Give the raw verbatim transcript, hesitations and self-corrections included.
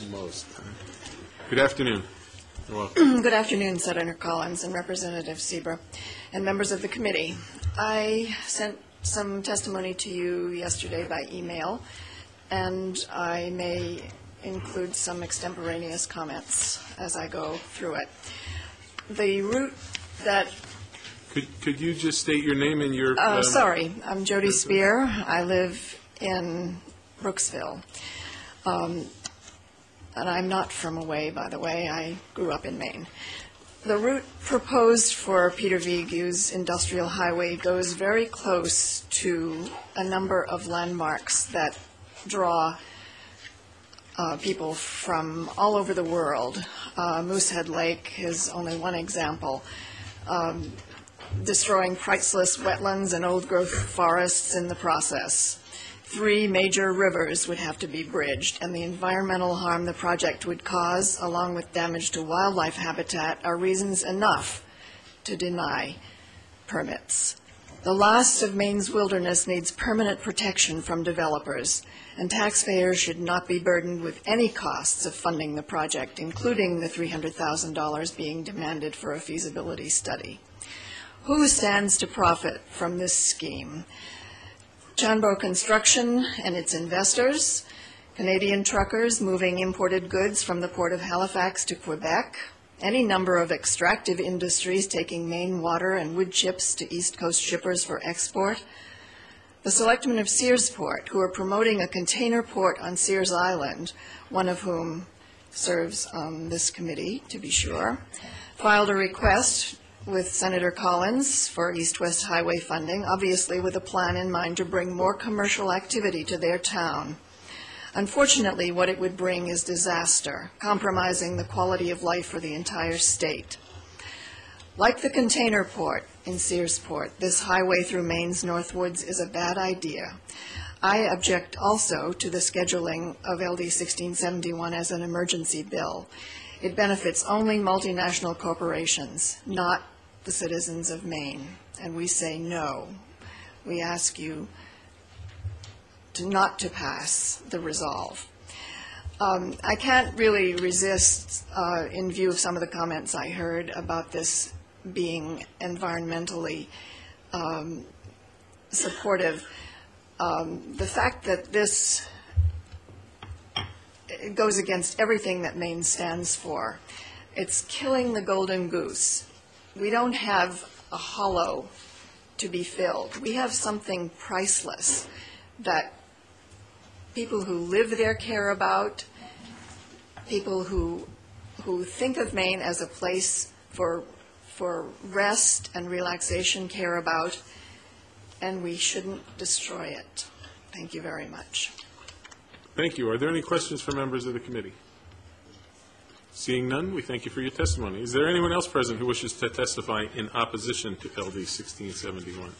Most. Good afternoon. You're welcome. Good afternoon, Senator Collins and Representative Seabrook and members of the committee. I sent some testimony to you yesterday by email, and I may include some extemporaneous comments as I go through it. The route that Could, could you just state your name and your... Uh, um, sorry, I'm Jody Spear. I live in Brooksville. Um, and I'm not from away, by the way. I grew up in Maine. The route proposed for Peter Vigu's industrial highway goes very close to a number of landmarks that draw uh, people from all over the world. Uh, Moosehead Lake is only one example. Um, destroying priceless wetlands and old-growth forests in the process. Three major rivers would have to be bridged, and the environmental harm the project would cause, along with damage to wildlife habitat, are reasons enough to deny permits. The last of Maine's wilderness needs permanent protection from developers, and taxpayers should not be burdened with any costs of funding the project, including the three hundred thousand dollars being demanded for a feasibility study. Who stands to profit from this scheme? Chanbo Construction and its investors, Canadian truckers moving imported goods from the Port of Halifax to Quebec, any number of extractive industries taking Maine water and wood chips to East Coast shippers for export, the selectmen of Searsport, who are promoting a container port on Sears Island, one of whom serves on this committee, to be sure, filed a request with Senator Collins for East-West Highway funding, obviously with a plan in mind to bring more commercial activity to their town. Unfortunately, what it would bring is disaster, compromising the quality of life for the entire state. Like the container port in Searsport, this highway through Maine's Northwoods is a bad idea. I object also to the scheduling of L D sixteen seventy-one as an emergency bill. It benefits only multinational corporations, not the citizens of Maine, and we say no. We ask you to not to pass the resolve. Um, I can't really resist, uh, in view of some of the comments I heard about this being environmentally um, supportive, um, the fact that this it goes against everything that Maine stands for. It's killing the golden goose. We don't have a hollow to be filled. We have something priceless that people who live there care about, people who who think of Maine as a place for for rest and relaxation care about, and we shouldn't destroy it. Thank you very much. Thank you. Are there any questions for members of the committee? Seeing none, we thank you for your testimony. Is there anyone else present who wishes to testify in opposition to L D sixteen seventy-one?